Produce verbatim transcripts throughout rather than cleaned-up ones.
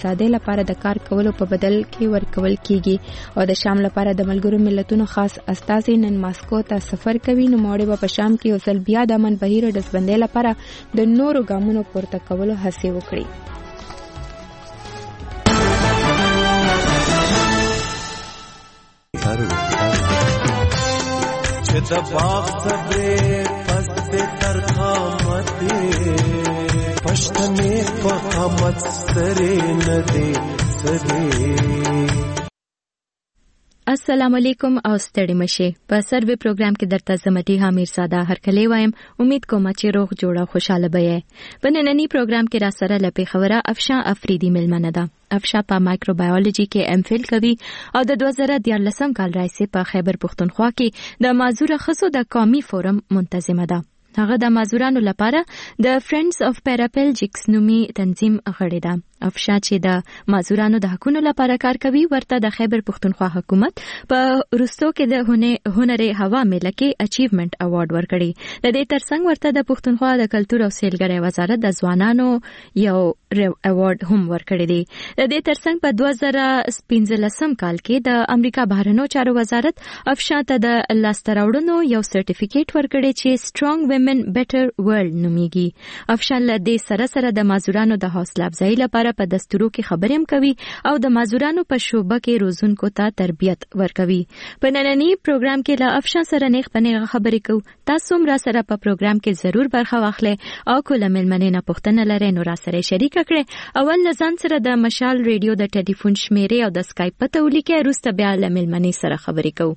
اقتصادي لپاره د کار کولو په بدل کې ورکول کیږي او د شام لپاره د ملګرو ملتونو خاص استازي نن ماسکو ته سفر کوي. نو موړي په شام کې یو ځل بیا د امن بهیر د ډسبندۍ لپاره د نورو ګامونو پورته کولو هڅې وکړي. چې د باغ صبرې پسته تر قامته پښتنې په قامت سره نه دي سره. السلام علیکم او ستړي مشه. په سروي پروګرام کې درته زمټي حامیر ساده هرکلی وایم. امید کوم چې روغ جوړه خوشاله بې. په نننی پروګرام کې را سره لپی خبره افشا افریدی ملمنه ده. افشا په مایکروبایولوژي کې ام فل کوي او د دوه زره دیارلسم کال راځي په خیبر پښتونخوا کې د معذور خصو د قومي فورم منتظمه ده. هغه د معذورانو لپاره د فرندز اف پیراپلجیکس نومي تنظیم غړي ده. افشا چې د معذورانو د حقوقو لپاره کار کوي ورته د خیبر پښتونخوا حکومت په روستو کې د هنر هوا میله کې اچیومنت اوارډ ورکړي. د دې ترڅنګ ورته د پښتونخوا د کلتور او سیلګرۍ وزارت د ځوانانو یو اوارډ هم ورکړي دي. د دې ترڅنګ په دوه زره پنځلسم کال کې د امریکا بهرنیو چارو وزارت افشا ته د لاسته راوړنو یو سرټیفیکیټ ورکړي چې سترونګ ویمن بیټر ورلد نومیږي. افشا له دې سره سره د معذورانو د حوصله افزایی لپاره په دستورو کې خبرې هم کوي او د معذورانو په شوبه کې روزونکو ته تربیت ورکوي. په نننی پروګرام کې له افشا سره نیغ په نیغه خبرې کوو. تاسو هم را سره په پروګرام کې ضرور برخه واخلئ او کوله ملمنې نه پوښتنه لرئ نو را سره شریک کړئ. اول لزان سره د مشال ریډیو د ټلیفون شمیرې او د اسکایپ پته ولیکئ. وروسته بیا له ملمنې سره خبرې کوو.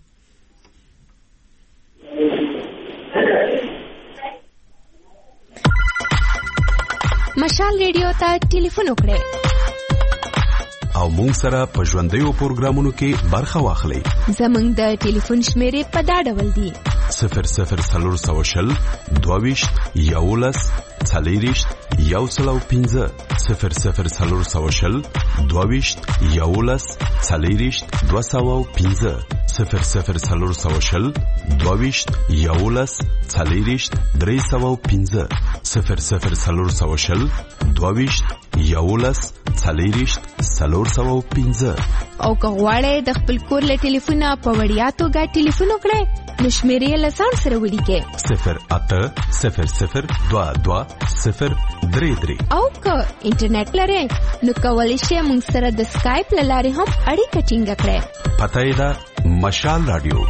مشال ریډیو ته ټلیفون وکړئ او مونږ سره په ژوندیو پروګرامونو کې برخه واخلئ. زمونږ د ټلیفون شمیرې په دا ډول دي: صفر صفر څلور سوه شل دوه ویشت یولس څلېرویشت یو سل او پنځه صفر صفر څلور سوه شل دوه ویشت یولس څلېرویشت دوه سوه او پنځه صفر صفر څلور سوه شل دوه ویشت یولس څلېرویشت درې سوه او پنځه صفر صفر څلور سوه شل دوه ویشت یولس څلېرویشت څلور سوه او پنځه. او که غواړئ د خپل کور له ټلیفونه په وړیا توګه ټلیفون وکړئ نو شمیرې له ځان سره ولیکئ: صفر اته صفر صفر دوه دوه صفر درې درې. او که انټرنیټ لرئ نو کولی شئ موږ سره د سکایپ له لارې هم اړیکه ټینګه کړئ. پته یې ده مشال رادیو.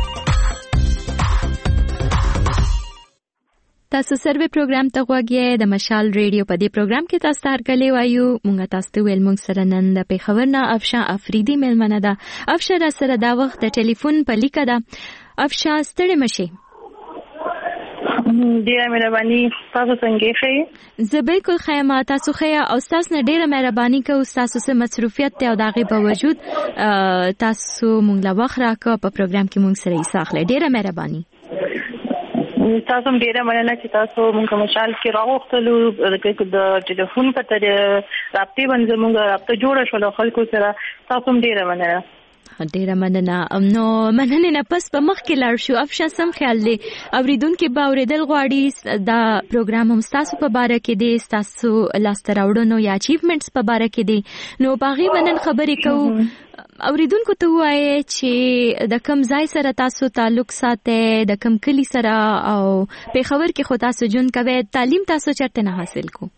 تاسو سروي پروګرام ته غوږی د مشال ریډیو. په دې پروګرام کې تاسو ته هرکلی وایو. مونږ تاسو ته ویل مونږ سره نن د پیښور نه افشا افریدی ملمنه ده. افشا را سره دا وخت د ټلیفون په لیکه ده. افشا ستړي مشي. ډیره مهرباني. تاسو څنګه ښه؟ زه بالکل ښه یم. تاسو ښه یا؟ او تاسو نه ډیره مهرباني کوو. تاسو سره مصروفیت ته او د هغې باوجود تاسو مونږ له وخت راکړه په پروګرام کې مونږ سره حصه اخلئ. ډیره مهرباني. تاسو هم ډیره مننه چې تاسو مونږ مشال کې راغوښتلو. د ټلیفون په تر رابطې باندې مونږ رابطه جوړه شوه خلکو سره. تاسو هم ډیره مننه. ډیره مننه. نو مننه نه پس په مخ کې لاړ شو. افشا سم خیال دی اوریدونکو به اوریدل غواړي دا پروګرام هم تاسو په باره کې دی، تاسو لاسته راوړنو یا اچیومنټس په باره کې دی. نو باغی منن خبرې کوو. اوریدونکو ته وایي چې د کوم ځای سره تاسو تعلق ساتئ، د کوم کلی سره، او پیښور کې خو تاسو جون کوي. تعلیم تاسو چرته نه حاصل کو؟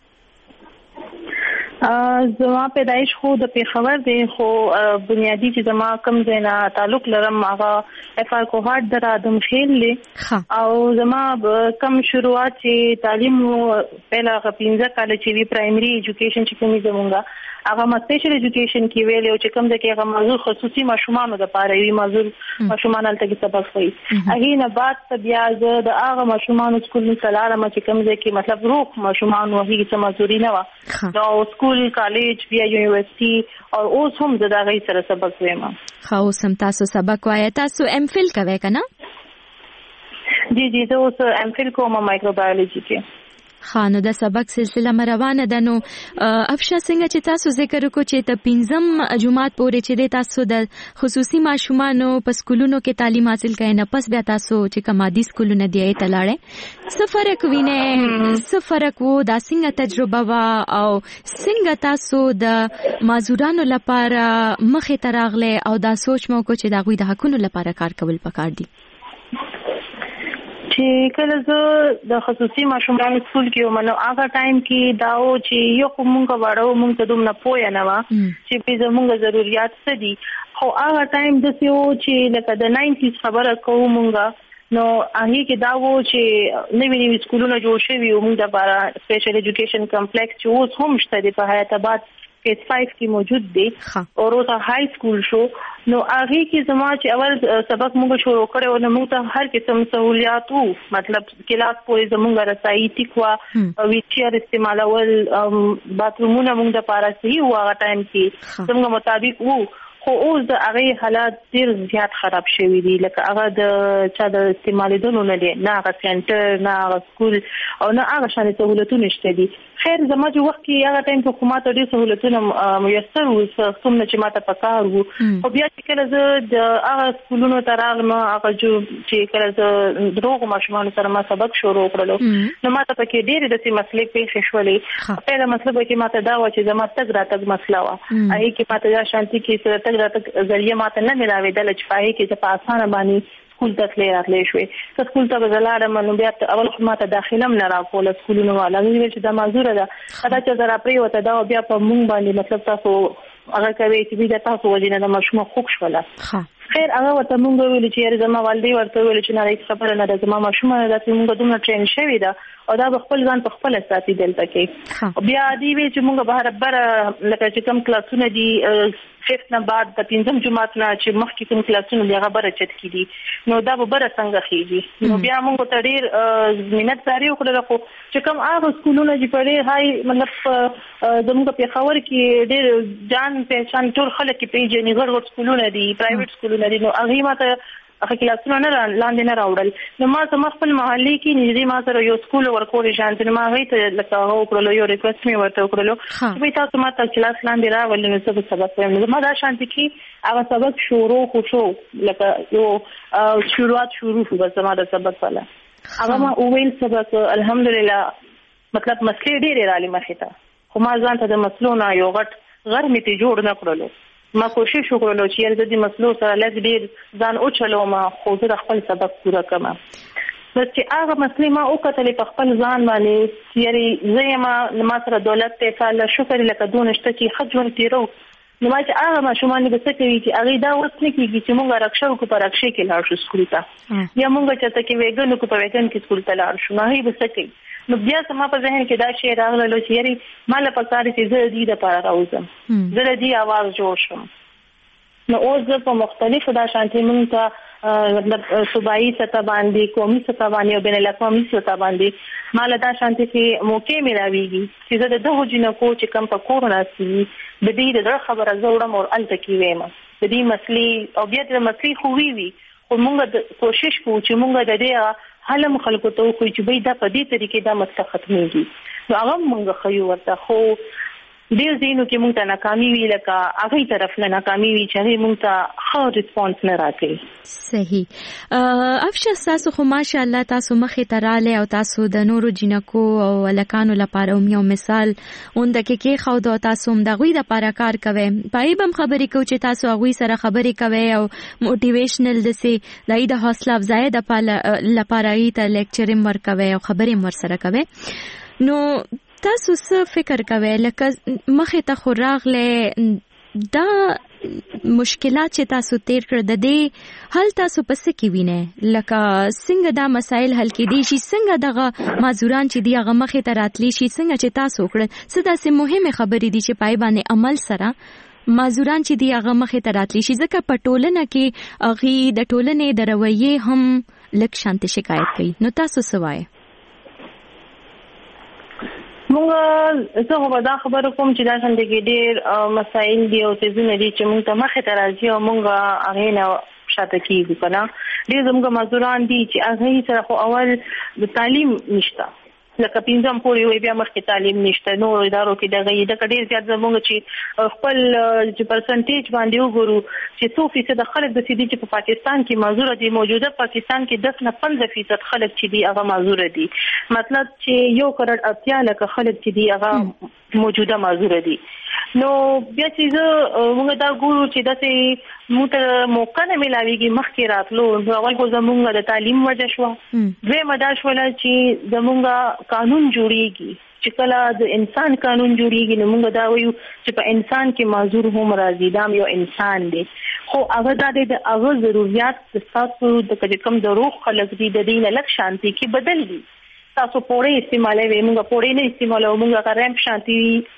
زما پیدایش خو د پیښور دی، خو بنیادی چې زما کوم ځای نه تعلق لرم هغه اف آر کوهاټ در ادم خیل دی. او زما کم شروعات چې تعلیم پهلا پنځه کال چې وی پرایمري ایجوکیشن چې کومې زمونږه هغه ما سپیشل ایجوکیشن کې ویل او چې کوم ځکه هغه موضوع خصوصي ماشومانو د پاره وی موضوع ماشومان هلته کې سبق وایي. هغه نه بعد بیا زه د هغه ماشومانو سکول کې سلام چې کوم ځکه مطلب روح ماشومانو هغه څه مزوري نه و نو سکول کالج بیا یونیورسيټي او اوس هم د هغه سره سبق وایم. خو سم تاسو سبق وایي. تاسو ام فل کوي کنه؟ جی جی زه اوس ام فل کوم مایکروبایولوژي کې. خانو د سبق سلسله مروانه ده. نو افشا څنګه چې تاسو ذکر وکړو چې ته پنځم جمعات پورې چې د تاسو د خصوصي ماشومانو په سکولونو کې تعلیم حاصل کړئ، نه پس بیا تاسو چې کمادي سکولونه دی ته لاړې، څه فرق وینئ؟ څه فرق وو؟ دا څنګه تجربه وا او څنګه تاسو د معذورانو لپاره مخې ته راغله او دا سوچ مو کو چې دا غوي د حقونو لپاره کار کول پکار دي؟ چې کله زه د خصوصي ماشومانو سکول کې ومنو هغه ټایم کې دا و چې یو کومه واړو مونږ ته دومره پوهه نه و چې په زموږ ضرورت څه دي، خو هغه ټایم د څه و چې لکه د ناینټیز خبره کوو مونږ، نو هغه کې دا و چې نوی نوی سکولونه جوړ شوي و مونږ لپاره، سپیشل ایجوکیشن کمپلیکس چې اوس هم شته دی په حیات آباد فیز فایو کې موجود دی او روزا های سکول شو. نو هغه کې زما چې اول سبق موږ شروع کړو نو موږ ته هر قسم سہولیات وو، مطلب کلاس پورې زموږ رسایي ټیکوا ویچیر استعمالول، باترومونه موږ د پاره صحیح و هغه ټایم کې زموږ مطابق وو، خو اوس د هغه حالات ډیر زیات خراب شوي دي، لکه هغه د چا د استعمالېدلو نه دي، نه هغه سنټر نه هغه سکول او نه هغه شان سہولتونه شته دي. خیر زما چې وخت کې هغه ټایم کې حکومت ډیر سہولتونه میسر وو څومره چې ماته پکار وو، او بیا چې کله زه د هغه سکولونو ته راغلم هغه چې کله زه دروغ ماشومان سره ما سبق شروع کړلو نو ماته پکې ډېرې داسې مسلې پیښې شولې. پیله مسله کې ماته دا و چې زما تګ راتګ مسله وه، هغې کې ماته دا شانتي کې تګ راتګ ذریعه ماته نه ملاوېدله چې په هغې کې زه په اسانه باندې سکول ته تلې راتلې شوې. که سکول ته به زه لاړم نو بیا اول خو ماته داخله هم نه راکوله سکولونو والا، هغې ویل چې دا معذوره ده، دا چې زه راپرېوته دا بیا په مونږ باندې مطلب تاسو هغه کوي چې بیا تاسو وجې نه د ماشومه خوږ شوله. خیر هغه ورته مونږ ویلو چې یاره زما والدې ورته ویلو چې نه هیڅ خبره نه ده، زما ماشومه نه ده چې مونږ دومره ټرین شوې ده او دا به خپل ځان په خپله ساتي دلته کې. بیا دې وی چې مونږ به برابر لکه چې کوم کلاسونه دي فیفت نه بعد د پنځم جماعت نه چې مخکې کوم کلاسونه دي هغه بره چت کې دي، نو دا به بره څنګه خېږي. نو بیا مونږ ته ډېر مینتګاري وکړله، خو چې کوم هغه سکولونه چې په ډېر هاي مطلب زموږ په پېښور کې ډېر جان پہچان ټول خلک یې پېژني، غړ غړ سکولونه دي، پرایویټ سکولونه دي، نو هغې ماته هغه کلاسونه نه لاندې نه راوړل. نو ما زما خپل محلې کې نږدې ما سره یو سکول ورکولې شانتي، نو ما هغې ته لکه هغه وکړلو، یو ریکوست مې ورته وکړلو چې بهی تاسو ما ته کلاس لاندې راولئ نو زه به سبق وایم. نو زما دا شانتي کې هغه سبق شروع خو شو، لکه یو شروعات شروع شو بس زما د سبق والا هغه ما وویل سبق الحمدلله مطلب مسلې ډېرې رالې مخې ته، خو ما ځان ته د مسلو نه یو غټ غر مې ترې جوړ نه کړلو. ما کوشش وکړلو چې یاره زه د مسلو سره لږ ډېر ځان وچلوم، خو زه د خپل سبق پوره کړم. بس چې هغه مسلې ما وکتلې په خپل ځان باندې چې یاره زه یم ما سره دولت دی الله شکر لکه دونه شته چې ښه ژوند تېرو، نو ما چې هغه ماشومان به څه کوي چې هغې دا اوس نه کېږي چې مونږ رکشه وکړو په رکشې کې لاړ شو سکول ته، یا مونږ چېرته کې ویګن وکړو په ویګن کې سکول ته لاړ شو، نو هغې به څه کوي. نو بیا زما په ذهن کې دا شی راغللو چې یارې ما له پکار چې زه د دې دپاره راوځم، زه د دې اواز جوړ شم. نو اوس زه په مختلفو دا شانتي مونږ ته مطلب صوبایي سطح باندې، قومي سطح باندې او بین الاقوامي سطح باندې ما له دا شانتي کې موقع ملاویږي چې زه د دغو جینکو چې کوم په کور ناستي وي د دې د زړه خبره زه وړم او هلته کې ویم د دې مسلې، او بیا د مسلې خو وي وي خو مونږ کوشش کوو چې مونږ د دې حل هم خلکو ته وکړو چې بهی دا په دې طریقې دا مسله ختمېږي. نو هغه هم مونږ ښیو ورته، خو ډېر ځایونو کې مونږ ته ناکامي وي، لکه هغې طرف نه ناکامي وي چې هغې مونږ ته ښه ریسپانس نه راکوي. صحیح. افشا ستاسو خو ماشاءالله تاسو مخې ته رالی او تاسو د نورو جینکو او هلکانو لپاره هم یو مثال غونډه کې کېښود او تاسو هم د هغوی دپاره کار کوئ. په هغې به هم خبرې کوو چې تاسو هغوی سره خبرې کوئ او موټیویشنل داسې د هغوی د حوصله افزایۍ لپاره هغوی ته لیکچر هم ورکوئ او خبرې هم ورسره کوئ. نو تاسو څه فکر کوئ لکه مخې ته خو راغلی دا مشکلات چې تاسو تیر کړ د دې حل تاسو په څه کې وینئ؟ لکه څنګه دا مسایل حل کېدی شي، څنګه دغه معذوران چې دي هغه مخې ته راتلی شي، څنګه چې تاسو وکړل څه داسې مهمې خبرې دي چې په هغې باندې عمل سره معذوران چې دي هغه مخې ته راتلی شي، ځکه په ټولنه کې هغې د ټولنې د رویې هم لږ شانتې شکایت کوي. نو تاسو څه وایئ؟ مونږ زه خو به دا خبره کوم چې دا څنګه کې ډېر مسایل دي او څیزونه دي چې مونږ ته مخې ته راځي او مونږ هغې نه شاته کېږو که نه. ډېر زموږ معذوران دي چې هغې سره خو اول د تعلیم نشته، لکه پنځم پورې وي بیا مخکې تعلیم نشته نو ادارو کې دغه د کډیر زیات زموږ چې خپل چې پرسنټیج باندې وګورو چې څو فیصد خلک د سیدي چې په پاکستان کې معذور دي موجوده پاکستان کې دس نه پنځه فیصد خلک چې دي هغه معذور دي مطلب چې یو کروڑ اتیا لک خلک چې دي هغه موجوده معذور دي نو بیا چې موږ دا ګورو چې داسې موږ ته موقع نه ملاويږي مخکې راتلو اول خو زموږ د تعلیم وجه شو دوی مدار شول چې زموږ قانون جوړیږي چې کله د انسان قانون جوړیږي نو موږ دا وایو چې په انسان کې معذور هم راځي دا یو انسان دی خو هغه د هغه ضرورت د تاسو د کوم د روح خلق دي د دین لک شانتي کې بدل دي تاسو پوره استعمالوي موږ پوره نه استعمالو موږ غرم شانتي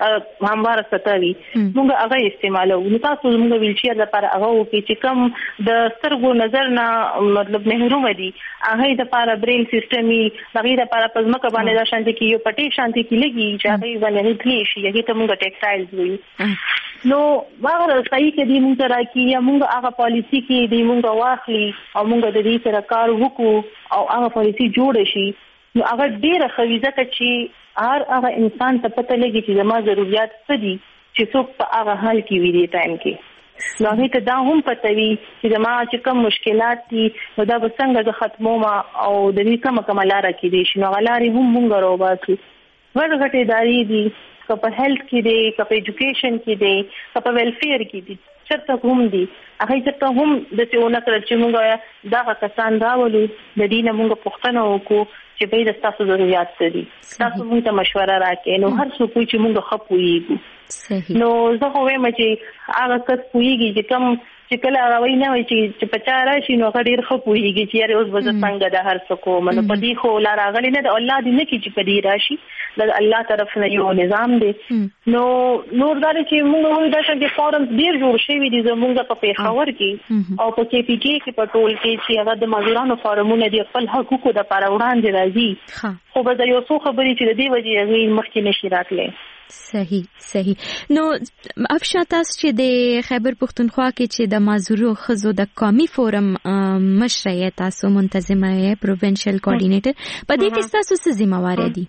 هموار ستوي موږ هغه استعمالو نو تاسو موږ ویلچیر لپاره هغه کې چې کوم د سترګو نظر نه مطلب محروم دي هغه د لپاره برین سیستمي دغه لپاره پزماکه باندې د شانتي کې یو پټي شانتي کې لګي چې هغه باندې کلی شي هغه ته موږ ټیکسټایلز وایو نو هغه صحیح کې دي موږ راکې یا موږ هغه پالیسی کې دي موږ واخلي او موږ د دې سره کار وکړو او هغه پالیسی جوړ شي نو هغه ډیره خويزه چې هر هغه انسان ته پته لګي چې زما ضرورت څه دي چې څوک په هغه حال کې وي دی ټایم کې نو هغه ته دا هم پته وي چې زما چې کوم مشکلات دي نو دا به څنګه د ختموما او د دې کوم کمالاره کې دي شنو غلاري هم مونږ راوباسو ورغټې داري دي که په هیلث کې دي که په ایجوکیشن کې دي که په ویلفیر کې دي چرته هم دي هغه ته هم د څونه کړ چې موږ دا کسان راولو د دې نه موږ پوښتنه وکړو چې به د تاسو ضرورت څه دي تاسو موږ ته مشوره راکې نو هر څوک چې موږ خپويږو صحیح نو زه خو وایم چې هغه څه پويږي چې کوم چې کله راوي نه وي چې په چاره شي نو هغه ډیر خپويږي چې یاره اوس به څنګه د هر څه کوم نو په دې خو لا راغلی نه د الله دې نه کې چې په دې راشي د الله طرف نه یو نظام دی نو نور دا چې موږ وایو دا چې فورمز ډیر جوړ شوی دي زموږ په پیښور کې او په کې پی کې کې په ټول کې چې هغه د مزدورانو فورمونه دي خپل حقوقو د لپاره وړاندې راځي خو به یو څو خبرې چې د دې وجې هغه مخکې نشي راتللی صحیح صحیح نو افشا تاسو چې د خیبر پختونخوا کې چې د معذورو خزو د قومي فورم مشرعیت تاسو منتظمه یې پروینشل کوارډینیټر په دې کې تاسو څه ذمہ واره دي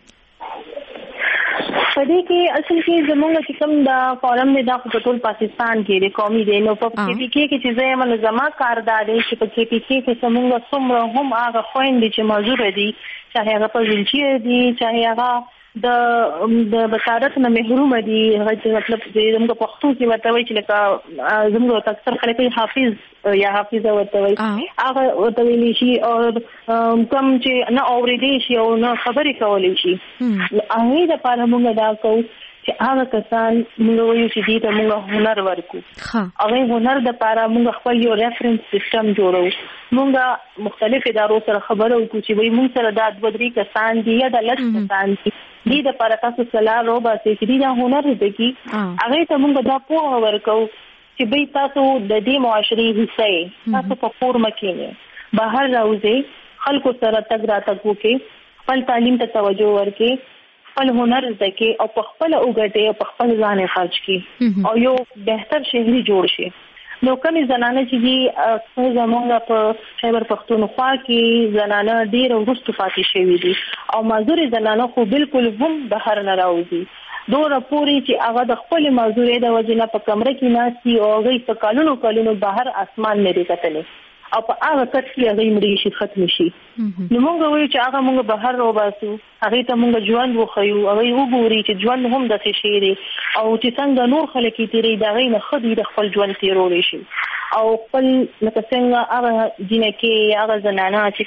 په دې کې اصل کې زموږ چې کوم د فورم نه د ټول پاکستان کې د قومي دی نو په کې پی کې چې زه منظمه کاردار دي چې په کې پی کې چې زموږ څومره هم هغه خويندې چې معذور دي چاهي هغه په ویلچیر دي چاهي هغه د د بشارت نه محروم دي هغه مطلب زموږ په پښتو کې ورته وایي چې لکه زموږ تکثر خلک حافظ یا حافظه ورته وایي هغه ورته ویلي شي او کوم چې نه اورېدي شي او نه خبرې کولې شي هغه د لپاره موږ دا کوو چې هغه کسان موږ وایو چې دې ته موږ هنر ورکو هغه هنر د لپاره موږ خپل یو ریفرنس سیستم جوړو موږ مختلف ادارو سره خبرو کوو چې وایي موږ سره د دوه کسان دي یا د لږ کسان دي دې د لپاره تاسو سلام روبا چې دې دا هنر دې کی هغه ته موږ دا پوهه ورکو چې به تاسو د دې معاشري حصہ تاسو په فورم کې نه بهر راوځي خلکو سره تګ راتګ وکړي خپل تعلیم ته توجه ورکړي خپل هنر زده او په خپل اوګټي او په خپل ځان خرج کړي او یو بهتر شهري جوړ شي نو کومې زنانه چې دي زموږ په خیبر پختونخوا کې زنانه ډېر وروسته پاتې شوي دي او معذوري زنانه خو بالکل هم بهر نه راوځي دوه پوری چې هغه د خپل معذوري د وجنه په کمره کې ناسي او هغه په کالونو کالونو بهر اسمان نه لري کتلې او په هغه کټ کې هغه مړي شي ختم شي نو موږ وایو چې هغه موږ بهر روباسو هغه ته موږ ژوند وخیو هغه وګوري چې ژوند هم د څه شي دی او چې څنګه نور خلک تیری دا غي نه خدي د خپل ژوند تیرول شي او خپل لکه څنګه هغه جنکه هغه زنانه چې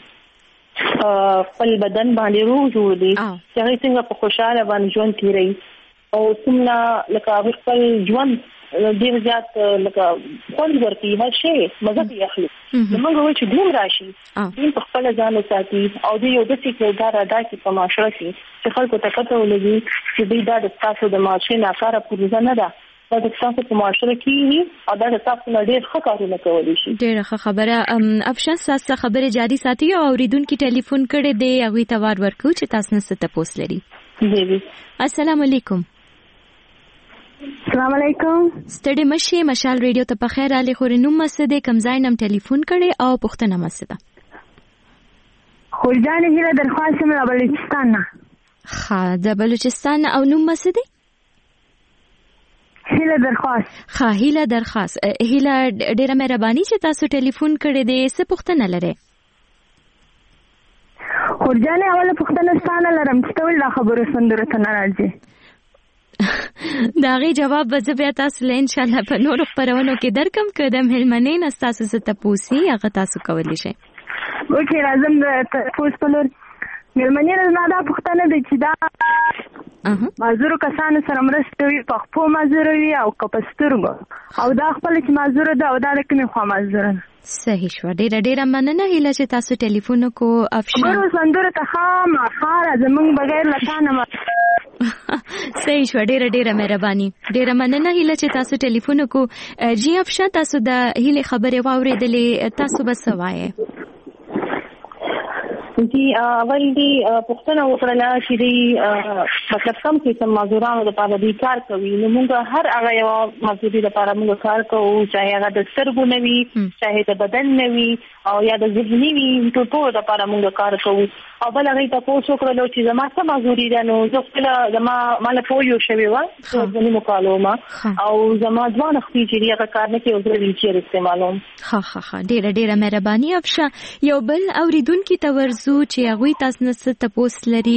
کوم خپل بدن باندې روح جوړ دي چې هغه څنګه په خوشاله باندې ژوند تیری او څنګه لکه خپل ژوند ډیر زیات لکه کول ورته هر شي مزه یې اخلي موږ وایو چې دوم راشي دین په خپل ځان ساتي او د یو د څه کردار ادا کوي په معاشره کې چې خلکو ته پته ولګي چې دوی دا د تاسو د معاشري ناکاره پروژه نه ده دا د تاسو په معاشره کې او دا د تاسو نه ډیر ښه کارونه کولی شي ډیره ښه خبره افشان تاسو خبره جاری ساتي او اوریدونکو ټلیفون کړي دی هغه ته وار ورکو چې تاسو نه ست پوس لري جی السلام علیکم السلام علیکم ستړي مشه مشال ریډیو ته په خیر علي خوري نوم مسده کمزای نم ټلیفون کړي او پښتنه مسده خورجان هیله درخواست یم د بلوچستان نه. ښه د بلوچستان او نوم څه دی؟ هیله درخواست. ښه هیله درخواست. هیله ډیره مهرباني چې تاسو ټلیفون کړی دی. څه پوښتنه لرئ؟ خورجان اوله پوښتنه ستانه لرم چې ته ولې دا خبرو سندرو ته نه راځې؟ د هغې جواب به زه بیا تاسو له انشاءالله په نورو خپرونو کې درکم که د مېلمنې نه ستاسو څه تپوس وي هغه تاسو کولی شئ. اوکې راځم د تپوس په لور. مېلمنې نه زما دا پوښتنه ده چې دا معذورو کسانو سره مرسته وي په خپو معذوره وي او که په سترګو او دا خپله چې معذوره ده او دا د کومې خوا معذوره ده. صحیح شوه. ډیره ډیره مننه هیله چې تاسو ټلیفون وکړو. افشان خبرو سندرو ته خامخا زموږ بغیر له تا نه صحیح شوه. ډیره ډیره مهرباني. ډیره مننه هیله چې تاسو ټلیفون وکړو. جی افشان تاسو د هیلې خبرې واورېدلې تاسو به څه وایې؟ جی اول دی پښتنه وکړه چې دی مطلب کم قسم معذورانو لپاره دی کار کوي نو موږ هر هغه یو معذوري لپاره موږ کار کوو چاهے هغه د سترګو نه وي چاهے د بدن نه وي او یا د ذهني وي ټول ټول لپاره موږ کار کوو. او بل هغه تاسو وکړلو چې زما څه معذوري ده نو زه خپل زما مال پویو شوی و ځنی مکالمه او زما ځوان خپل چې هغه کار نه کوي او زه ویلچیر استعمالوم. ها ها ها ډیره ډیره مهرباني افشا. یو بل اوریدونکو ته ورزو چې هغه تاسو نه څه تپوس لري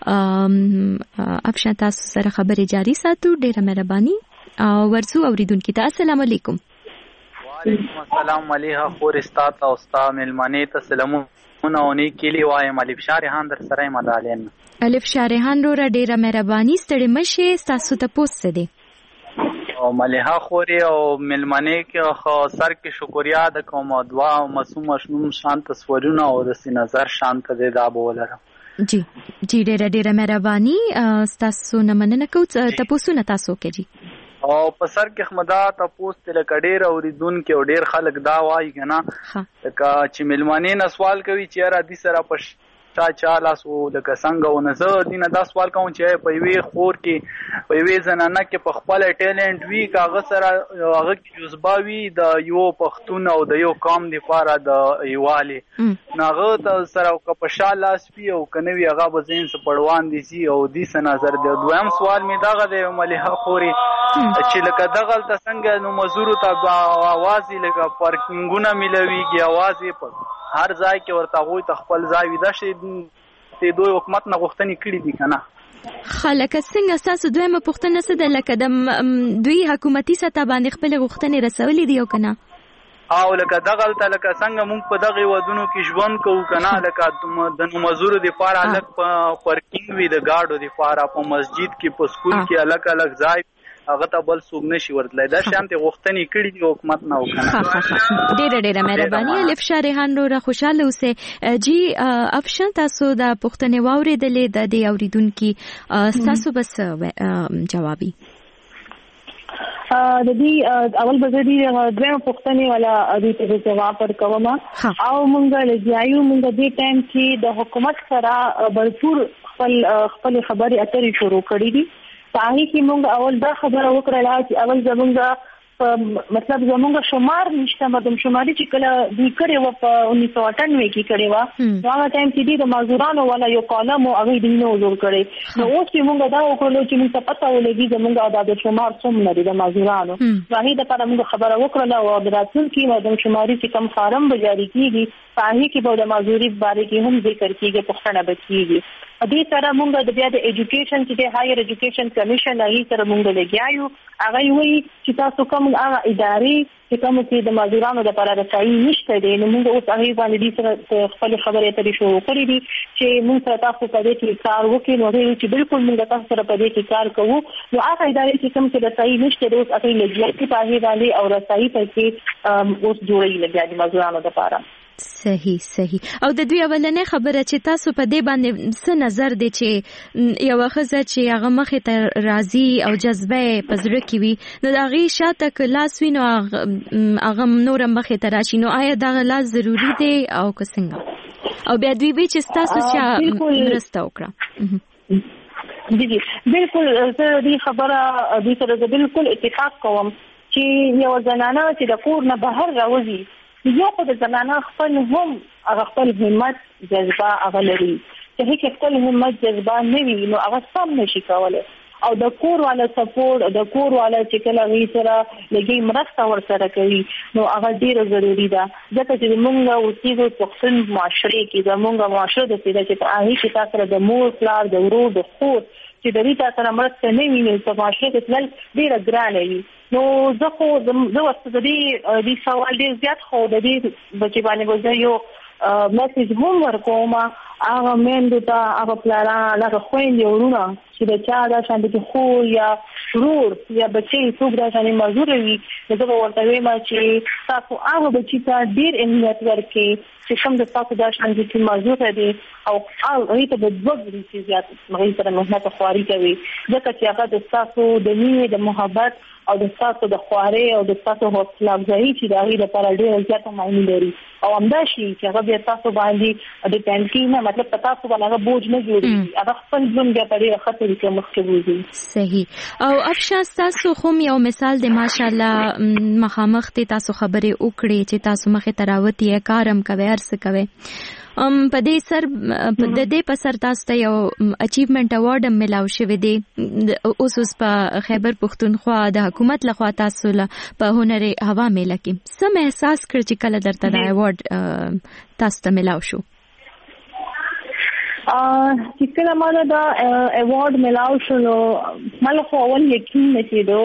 افشا تاسو سره خبرې جاری ساتو. ډیره مهرباني. ورزو اوریدونکو ته السلام علیکم. وعلیکم السلام علیه خور استاد او استاد ملمنه ته سلامونه او نیکلی وایم. الف شارحان در سره مدالین. الف شارحان رو را ډیره مهرباني ستړي مشه تاسو ته پوس دي او ملها خوري او ملمنه کې خو سر کې شکریا د کوم دعا او معصوم شنو شانت تصورونه او د سي نظر شانت دې دا بولره. جی جی ډیره ډیره مهرباني. تاسو نه مننه کوم تاسو نه تاسو کې جی او په سر کې خمدا تاسو ته لکډیر اوریدون کې او ډیر خلک دا وایي کنه لکه چې ملمنې نه سوال کوي چې را دي سره په چا چاله سو لکه څنګه و نظر دینه دا سوال کوم چې په وی خور کې په وی زنانه کې په خپل ټیلنت وی کاغه سره هغه جذبه وی د یو پښتون او د یو قوم د لپاره د ایواله ناغه د سره په شاله سپي او کنوي هغه بزین څخه پړوان دي سي او دې څه نظر دی. دویم سوال می دغه د مليحه خوري چې لکه دغه څنګه نو مزورو ته आवाज لکه پارکینګونه ملويږي आवाज په هر ځای کې ورته وي خپل ځای ودا شي ته دوی حکومت نه غوښتنې کړې دي کنه. خلک څنګه تاسو دویمه پوښتنه څه ده لکه د دوی حکومتي سطح باندې خپل غوښتنې رسولې دي او کنه او لکه دغه تل لکه څنګه موږ په دغه ودونو کې ژوند کوو کنه لکه د مزورو د لپاره الګ پارکینګ وي د گاډو د لپاره په مسجد کې په سکول کې الګ الګ ځای هغه ته بل څوک نشي ورتلای. دا شانته غوښتنې کړې دي حکومت نه وکړه. ډېر ډېر مهرباني. الف شارحان رو خوشاله اوسه. جی افشان تاسو دا پوښتنه واورېدلې د دې اوریدونکو تاسو بس جوابي د دې اول بزدي دریم پوښتنې ولا دې ته جواب ورکوم او مونږ لږیو مونږ دې ټایم کې د حکومت سره برپور خپل خپل خبرې اترې شروع کړې دي. پاهي کې مونږ اول دا خبره وکړه چې اول زمونږ مطلب زمونږ شمار نشته مدام شماري چې کله د کړي و په انیس سو اٹھانوے کې کړي و نو هغه ټایم کې د مزدورانو ولا یو کالم او هغه دینه وزور کړي نو اوس چې مونږ دا وکړو چې موږ ته پته ولګي زمونږ د شمار څومره دي د مزدورانو راهي د پر موږ خبره وکړه او د راتلونکي مدام شماري چې کم فارم به جاری کیږي پاهي کې به د مزدوري باره کې هم ذکر کیږي پښتنه بچيږي. دې سره مونږ د بیا د ایجوکیشن چې د هایر ایجوکیشن کمیشن هغه سره مونږ لګیایو هغه وی چې تاسو کوم هغه ادارې چې کوم چې د مزدورانو لپاره راځي نشته دي نو مونږ اوس هغه باندې سره خپل خبرې اترې شروع کړې دي چې مونږ سره تاسو په دې کې کار وکړو نو چې بالکل مونږ تاسو سره په دې کې کار کوو نو هغه ادارې چې کوم چې راځي نشته دي اوس هغه لګیایي په هغه باندې او راځي په کې اوس جوړې لګیایي مزدورانو لپاره. صحیح صحیح. او د دوی اولنې خبره چې تاسو په دې باندې څه نظر دی چې یو خزه چې هغه مخې ته راضي او جذبه پزړه کې وي نو د هغه شاته کلاس وینو هغه نور مخې ته راشي نو آیا دا لاس ضروری دی او که څنګه او بیا دوی به چې تاسو چې مرسته وکړه. جی جی بالکل زه دې خبره دې سره بالکل اتفاق کوم چې یو ځنانه چې د کور نه بهر راوځي یو خو د زنانه خپل هم هغه خپل همت جذبه هغه لري چې هیڅ خپل همت جذبه نه وي نو هغه سم نشي کولای او د کور والا سپورټ د کور والا چې کله وی سره لګي مرسته ورسره کوي نو هغه ډیره ضروری ده ځکه چې موږ اوسېږو په خپل معاشره کې زموږ معاشره د دې چې په هغه کې تاسو د مور پلار د ورور د خور چې د دې تاسو مرسته نه ویني په معاشره کې تل ډیره ګرانه وي نو زه خو زه واسطه د دې د سوال ډیر زیات خو د دې بچی باندې وځي یو میسج هم ورکوم هغه مېندو ته هغه پلاران هغه خويندې ورونه چې د چا د شاندې خو یا ورور یا بچي څوک د شاندې مزور وي دغه ورته وایم چې تاسو هغه بچی ته ډیر اهمیت ورکړئ چې کوم د تاسو د شاندې چې مزور دي او هغه ته د وګړي چې زیات مغې سره مهنت خواري کوي ځکه چې هغه د تاسو د مینې د محبت او د تاسو د خواري او د تاسو حوصله افزایي چې د هغه لپاره ډیر زیات معنی لري او همدا شي چې هغه بیا تاسو باندې د پنځه نه مطلب تاسو باندې هغه بوج نه جوړي هغه خپل ژوند بیا په ډیره خطر کې مخکې وځي صحیح او افشا تاسو خو یو مثال دی ماشاءالله مخامخ ته تاسو خبرې وکړي چې تاسو مخه تراوتی کارم کوي ارس کوي ام په دې سر په دې په سر تاسو ته یو اچیومنت اوارډ ملاو شوی دی اوس اوس په خیبر پختونخوا د حکومت لخوا تاسو له په هنر هوا میله کې سم احساس کړ چې کله درته دا اوارډ تاسو ته ملاو شو ا چې کله ما دا اوارډ ملاو شو نو مله خو اول یقین نشیدو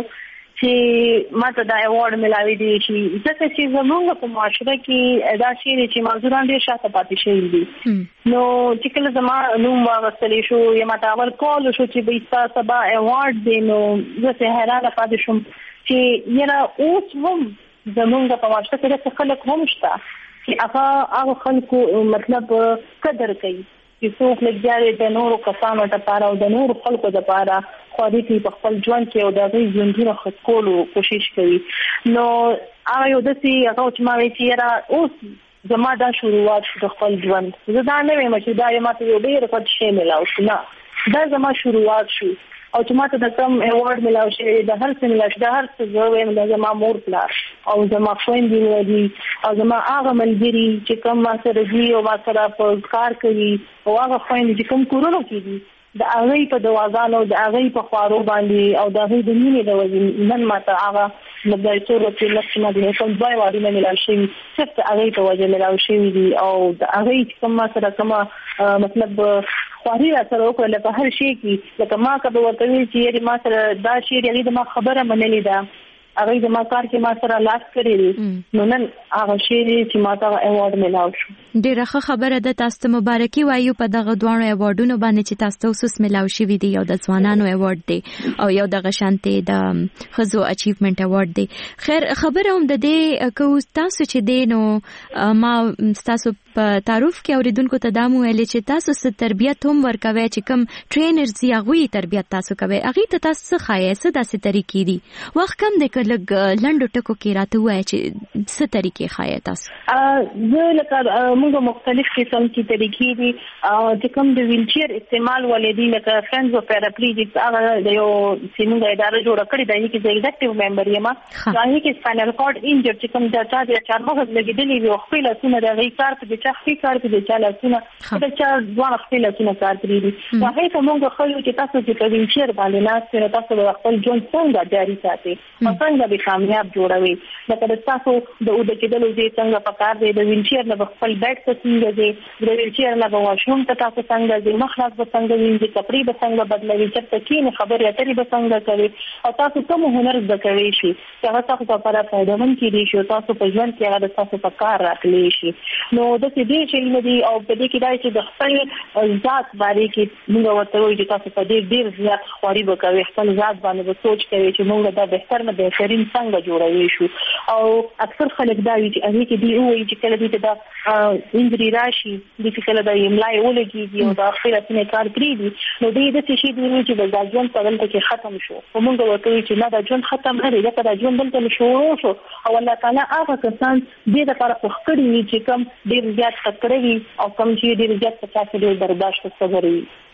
چې ماته دا ایوارډ ملاوي دي چې ځکه چې زموږ په معاشره کې دا شی چې مزدوران ډیر شاته پاتې شوي دي نو چې کله زما نوم واغستلی شو یا ماته اول کول شو چې به تاسو سبا ایوارډ دی نو زه حیرانه پاتې شوم چې یره اوس هم زموږ په معاشره کې څه خلک هم شته چې هغه هغه خلکو مطلب قدر کوي چې څوک لګیاري د نورو کسانو لپاره او د نورو خلکو لپاره خوري په خپل ژوند کې او د غي ژوندونه خپلو کوشش کوي نو هغه یو د سي هغه چې ما وی چې را اوس زما دا شروعات د خپل ژوند زه دا نه وایم چې دا یې ماته یو ډیر ښه شی ملاو شو نه دا زما شروعات شو او چې ماته د کوم ایوارډ ملاو شي د هر څه ملاو شي د هر څه زه وایم د زما مور پلار او زما خويندې دي او زما هغه ملګري چې کوم ما سره دي او ما سره په کار کوي او هغه خويندې چې کوم کورونو کې دي د هغه په دواګانو د هغه په خوارو باندې او د هغه د مینې د وجې نن ماته هغه مګای څو ورځې لکه ما دې کوم ځای وادي نه ملاو شي چې هغه په وجه ملاو شي دي او د هغه کوم ما سره کوم مطلب خواري سره وکړه لکه هر شي کې لکه ما کبه ورته وی چې ما سره دا شی لري د ما خبره منلې ده هغه د ما کار کې ما سره لاس کړی نو نن هغه شی چې ما ته ایوارډ ملاو شو ډیره ښه خبره ده تاسو ته مبارکي وایو په دغه دوه ایوارډونو باندې چې تاسو ته اوس ملاو شوی دی یو د ځوانانو ایوارډ دی او یو د غشانته د خزو اچیومنت ایوارډ دی خیر خبره هم د دې کو تاسو چې دینو ما تاسو په تعارف کې اوریدونکو ته دا مو ویل چې تاسو ست تربیت هم ورکوي چې کوم ټرینرز یا غوي تربیت تاسو کوي هغه ته تاسو څه خایې څه داسې طریقې دي وخت کم د لګ لندو ټکو کې راته وای چې څه طریقې خایې تاسو زه لکه موږ مختلف قسم کې طریقې دي چې کوم د ویلچیر استعمال ولې لکه فرندز او پیراپلیجیکس هغه د یو سیمه اداره جوړ کړې ده چې د ایگزیکټیو ممبر یم هغه کې سپاینل کارډ انجر چې کوم د چا د چار مغز لګیدلې وي خپل لاسونه د غي کار په چا خپل کار په چا لاسونه د چا ځوان خپل لاسونه کار کوي هغه ته موږ خو چې تاسو چې په ویلچیر باندې ناست تاسو د خپل ژوند څنګه جاري ساتي څنګه به کامیاب جوړوي لکه تاسو د اود کېدلو دې څنګه پکار دی د ویلچیر نه خپل بیگ ته څنګه دی د ویلچیر نه واښوم ته تاسو څنګه دی مخراج به څنګه ویني کپړې به څنګه بدلوي چې تکې نه خبرې اترې به څنګه کوي او تاسو کوم هنر زده کوي شي چې هغه تاسو لپاره فائدمن کیږي چې تاسو په ژوند کې هغه تاسو په کار راکلی شي نو د دې چې نه دی او په دې کې دا چې د خپل ذات باندې کې موږ ورته وایو چې تاسو په دې ډیر زیات خواري وکوي خپل ذات باندې به سوچ کوي چې موږ دا بهتر نه بهترین څنګه جوړوي شو او اکثر خلک دا وی چې هغه کې دی وایي چې کله دې دا انجری راشي د چې کله دا املای ولګي او دا خپل اتنه کار کړی دي نو دې د څه شي دی چې د ځان په ولته کې ختم شو او موږ ورته وایو چې نه دا ژوند ختم نه دی دا د ژوند بلته شروع شو او الله تعالی هغه کسان دې لپاره خوښکړي چې کوم ډیر زیات تکړه او کم چې ډیر زیات څه ډیر برداشت وکړي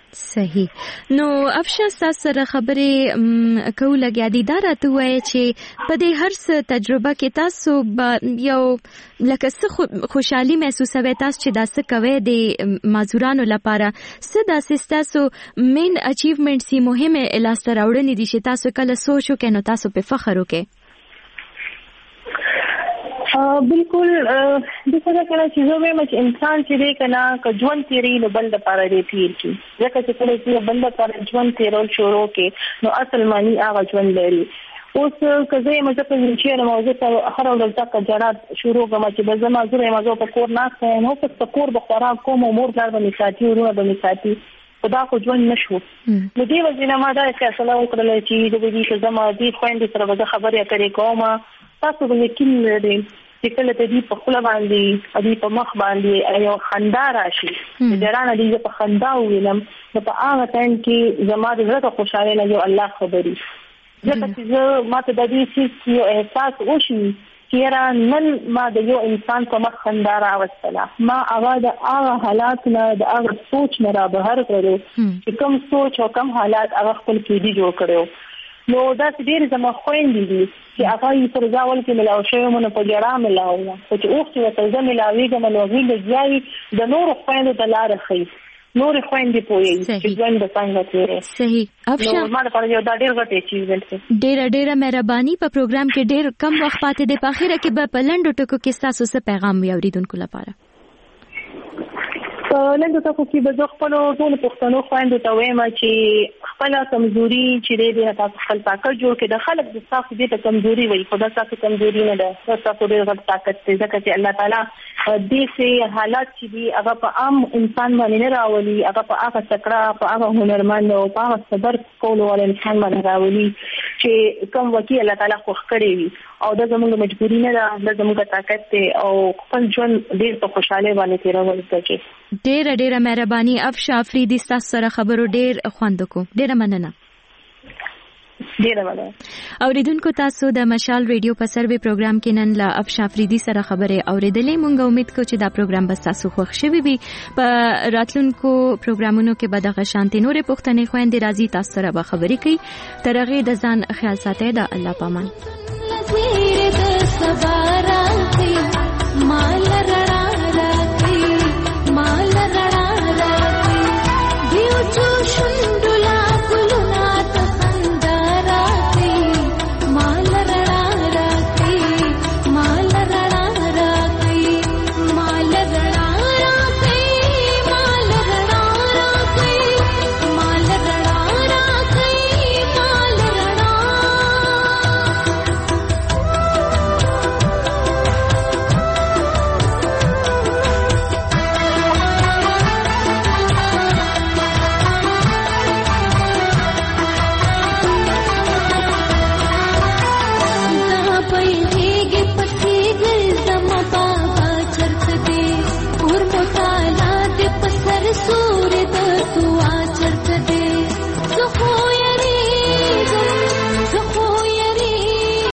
صحیح. نو افشا سره خبرې کو لګیا دي دا راته وایي چې په دې هر څه تجربه کې تاسو یو لکه څه خوشحالي محسوسوي تاسو چې دا څه کوي د معذورانو لپاره څه داسې تاسو مین اچیومنټ سي مهمه لاسته راوړنې دي چې تاسو کله سوچ وکړئ نو تاسو په فخر وکړئ؟ بالکل د څه کله چې زه وایم چې انسان چې دی کنه که ژوند تیری نو بل د پاره دی تیر کی ځکه چې کله چې بل د پاره ژوند تیرول شروع کې نو اصل معنی هغه ژوند لري. اوس که زه مزه په چې موضوع ته هر ورځ تک جړات شروع کوم چې به زما زوی موضوع په کور نه ځم نو په کور به خوراک کوم مور کار به میساتي ورونه به میساتي خدا خو ژوند نشو. نو دی وزینه ما دا فیصله وکړه چې د دې چې زما دې خويندې سره به خبرې کوي کومه تاسو به یقین لرئ چې کله ته دې په خپل باندې دې په مخ باندې یو خندا راشي د جرانه دې په خندا وینم نو په هغه ټایم کې زما د زړه خوشاله نه یو الله خبري ځکه چې زه ماته د دې چې یو احساس وشي چې نن ما د یو انسان په مخ خندا راوستله ما هغه د هغه حالات نه د هغه سوچ نه را بهر کړو چې کوم سوچ او کوم حالات هغه خپل کې دي جوړ کړو. نو دا ډېر زما خويندې دي چې هغه یې پر ځاول کې ملاو شوی مونږ په جړا ملاو او چې اوس یو تر ځمه ملاویږي نو غوښنه ځای د نور خويندو د لار خي نور خويندې پوي چې ژوند د څنګه تیرې. صحیح. افشا ما د پر یو دا ډېر غټ اچیومنټ دی. ډېر ډېر مهرباني په پروګرام کې ډېر کم وخت پاتې دی په اخر کې به پلنډو ټکو کې تاسو څه پیغام یوریدونکو لپاره؟ نن د تاسو کې به خپل ټول پښتنو خويندو ته وایم چې خپل کمزوري چې دې تاسو خپل طاقت جوړ کړئ. د خلک د تاسو دې کمزوري وي خدا تاسو کمزوري نه ده تاسو دې غټ طاقت دې ځکه چې الله تعالی دې سه حالات چې دي هغه په عام انسان باندې نه راولي هغه په هغه تکړه په هغه هنرمند او په هغه صبر کول ول انسان باندې راولي چې کوم وکیل الله تعالی خو خړې وي او دا زموږ مجبوری نه ده دا زموږ طاقت دی او خپل ژوند ډېر په خوشاله باندې تیرول کېږي. ډېر ډېر مهرباني افشا افریدي تاسو سره خبرو ډېر خوند کو ډېر مننه. ډېر مننه. اوریدونکو تاسو د مشال ریډیو په سروي پروګرام کې نن لا افشا افریدي سره خبرې اوریدلې. مونږ امید کوو چې دا پروګرام به تاسو خوښ شي وي. په راتلونکو پروګرامونو کې به د غشانتي نورې پښتنې خويندې راځي تاسو سره به خبرې کوي. تر هغه د ځان خیال ساتئ. د الله پامان.